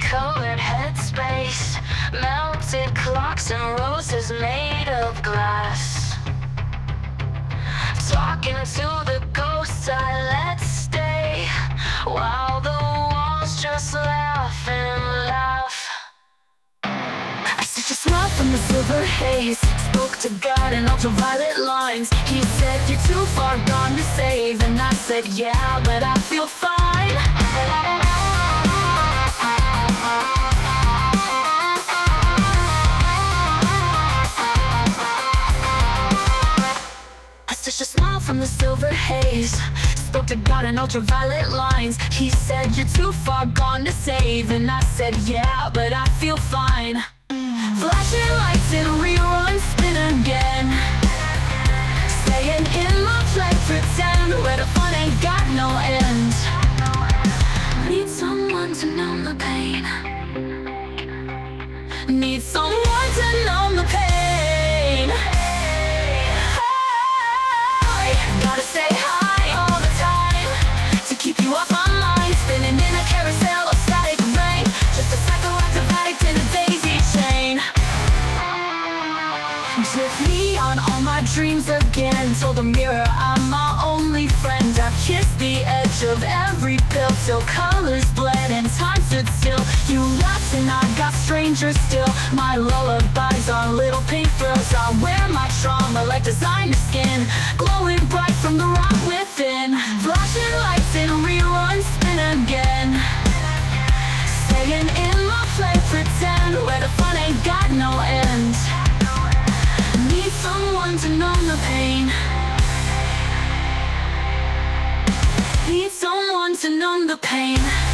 colored headspace, melted clocks and roses made of glass. Talking to the ghosts I let stay, while the walls just laugh and laugh. I stitched a smile from the silver haze, spoke to God in ultraviolet lines. He said, "You're too far gone to save," and I said, "Yeah, but I feel fine." I stitched a smile from the silver haze, spoke to God in ultraviolet lines. He said, "You're too far gone to save," and I said, "Yeah, but I feel fine." Flashing lights in reruns, spin again, staying in my place, pretend where the fun ain't got no end. Need someone to numb the pain. Need someone to numb the pain. Gotta stay high all the time to keep you off my mind, spinning in a carousel of static rain, just a psychoactive addict in a daisy chain. Drip me on all my dreams again, told the mirror I'm my only friend. I've kissed the edge of every pill till colors bled and time stood still. You left and I got strangers still. My lullabies are little pink thrills. I wear my trauma like designer skin, glowing bright from the rock within. Flashing lights in reruns, spin again, staying in my place, pretend where the fun ain't got no end. Need someone to numb the pain. Need someone to numb the pain.